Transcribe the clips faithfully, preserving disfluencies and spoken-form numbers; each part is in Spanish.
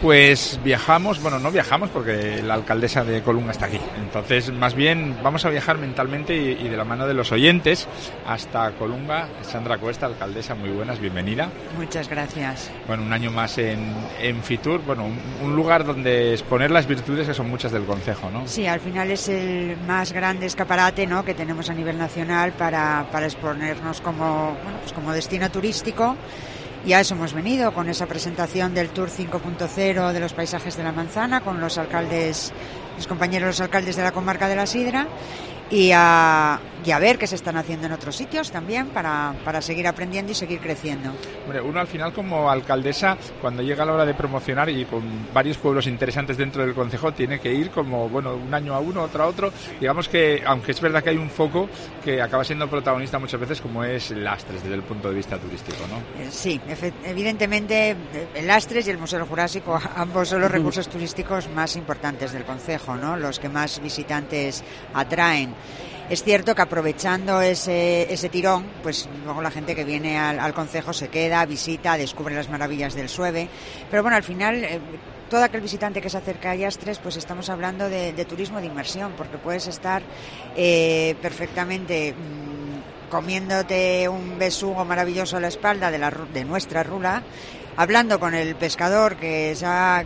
Pues viajamos, bueno, no viajamos porque la alcaldesa de Colunga está aquí. Entonces, más bien, vamos a viajar mentalmente y, y de la mano de los oyentes hasta Colunga. Sandra Cuesta, alcaldesa, muy buenas, bienvenida. Muchas gracias. Bueno, un año más en, en Fitur, bueno, un, un lugar donde exponer las virtudes que son muchas del concejo, ¿no? Sí, al final es el más grande escaparate, ¿no?, que tenemos a nivel nacional para, para exponernos como, bueno, pues como destino turístico. Y a eso hemos venido, con esa presentación del Tour cinco punto cero de los paisajes de la manzana, con los alcaldes, los compañeros los alcaldes de la comarca de la Sidra, y a, y a ver qué se están haciendo en otros sitios también para, para seguir aprendiendo y seguir creciendo. Hombre, uno al final como alcaldesa, cuando llega la hora de promocionar y con varios pueblos interesantes dentro del concejo, tiene que ir como, bueno, un año a uno, otro a otro. Digamos que, aunque es verdad que hay un foco que acaba siendo protagonista muchas veces, como es Lastres desde el punto de vista turístico, ¿no? Sí, evidentemente el Lastres y el Museo del Jurásico, ambos son los recursos turísticos más importantes del concejo, ¿no?, los que más visitantes atraen. Es cierto que aprovechando ese, ese tirón, pues luego la gente que viene al, al concejo se queda, visita, descubre las maravillas del Sueve, pero bueno, al final eh, todo aquel visitante que se acerca a Lastres, pues estamos hablando de, de turismo de inmersión, porque puedes estar eh, perfectamente mmm, comiéndote un besugo maravilloso a la espalda de, la, de nuestra rula, hablando con el pescador que se ha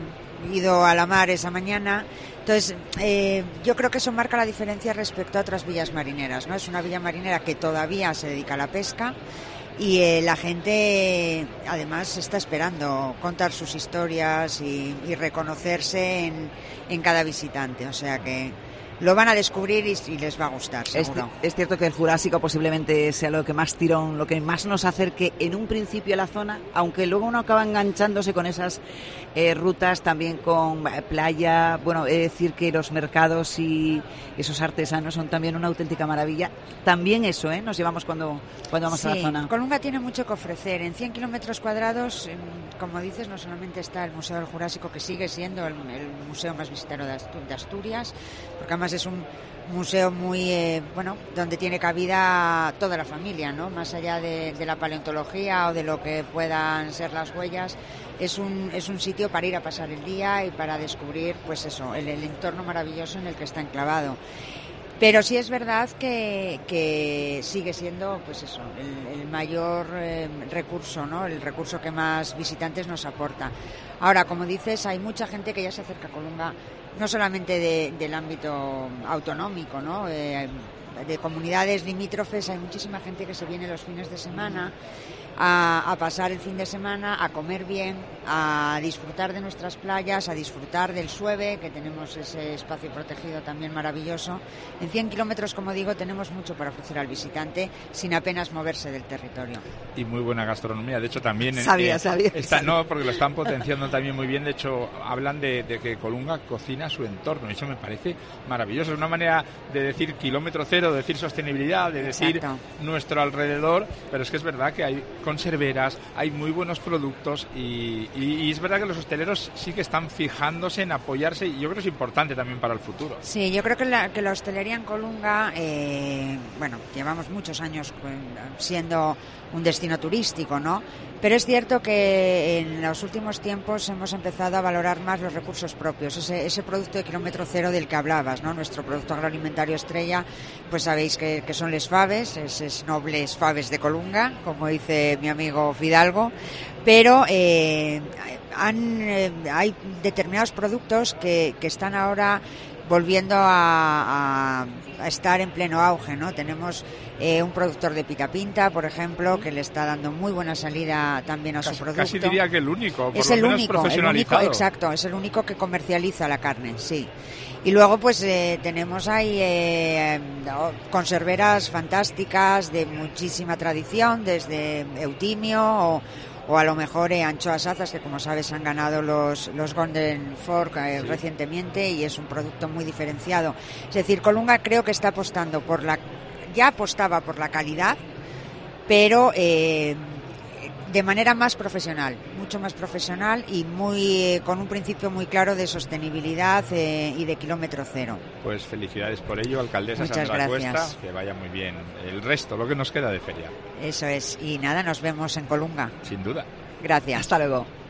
ido a la mar esa mañana. Entonces, eh, yo creo que eso marca la diferencia respecto a otras villas marineras, ¿no? Es una villa marinera que todavía se dedica a la pesca y eh, la gente, además, está esperando contar sus historias y, y reconocerse en, en cada visitante. O sea que lo van a descubrir y, y les va a gustar, seguro. Es, es cierto que el Jurásico posiblemente sea lo que más tirón, lo que más nos acerque en un principio a la zona, aunque luego uno acaba enganchándose con esas eh, rutas, también con eh, playa. Bueno, es decir que los mercados y esos artesanos son también una auténtica maravilla. También eso, ¿eh? Nos llevamos cuando, cuando vamos sí, a la zona. Colunga tiene mucho que ofrecer. En cien kilómetros cuadrados, como dices, no solamente está el Museo del Jurásico, que sigue siendo el, el museo más visitado de Asturias, porque además es un museo muy, eh, bueno, donde tiene cabida toda la familia, ¿no? Más allá de, de la paleontología o de lo que puedan ser las huellas, es un, es un sitio para ir a pasar el día y para descubrir, pues eso, el, el entorno maravilloso en el que está enclavado. Pero sí es verdad que, que sigue siendo, pues eso, el, el mayor eh, recurso, ¿no? El recurso que más visitantes nos aporta. Ahora, como dices, hay mucha gente que ya se acerca a Colunga, no solamente de, del ámbito autonómico, ¿no? Eh, de comunidades limítrofes, hay muchísima gente que se viene los fines de semana a, a pasar el fin de semana, a comer bien, a disfrutar de nuestras playas, a disfrutar del Sueve, que tenemos ese espacio protegido también maravilloso. En cien kilómetros, como digo, tenemos mucho para ofrecer al visitante sin apenas moverse del territorio. Y muy buena gastronomía, de hecho también... Sabía, eh, sabía, está, sabía. No, porque lo están potenciando también muy bien, de hecho hablan de, de que Colunga cocina su entorno, y eso me parece maravilloso, es una manera de decir kilómetro cero, de decir sostenibilidad, de decir Exacto. nuestro alrededor, pero es que es verdad que hay conserveras, hay muy buenos productos y, y, y es verdad que los hosteleros sí que están fijándose en apoyarse y yo creo que es importante también para el futuro. Sí, yo creo que la, que la hostelería en Colunga, eh, bueno, llevamos muchos años siendo un destino turístico, ¿no? Pero es cierto que en los últimos tiempos hemos empezado a valorar más los recursos propios, ese, ese producto de kilómetro cero del que hablabas, ¿no? Nuestro producto agroalimentario estrella, pues sabéis que, que son les faves, esos nobles faves de Colunga, como dice mi amigo Fidalgo, pero eh, han, eh, hay determinados productos que, que están ahora volviendo a, a, a estar en pleno auge, ¿no? Tenemos eh, un productor de pitapinta, por ejemplo, que le está dando muy buena salida también a casi, su producto. Casi diría que el único, por es lo el menos único, profesionalizado. El único, exacto, es el único que comercializa la carne, sí. Y luego pues eh, tenemos ahí eh, conserveras fantásticas de muchísima tradición, desde Eutimio o o a lo mejor eh, anchoas azas, que como sabes han ganado los, los Golden Fork eh, sí. recientemente, y es un producto muy diferenciado. Es decir, Colunga creo que está apostando por la, ya apostaba por la calidad, pero eh, de manera más profesional, mucho más profesional y muy eh, con un principio muy claro de sostenibilidad eh, y de kilómetro cero. Pues felicidades por ello, alcaldesa Muchas Sandra gracias. Cuesta, que vaya muy bien el resto, lo que nos queda de feria. Eso es, y nada, nos vemos en Colunga. Sin duda. Gracias. Hasta luego.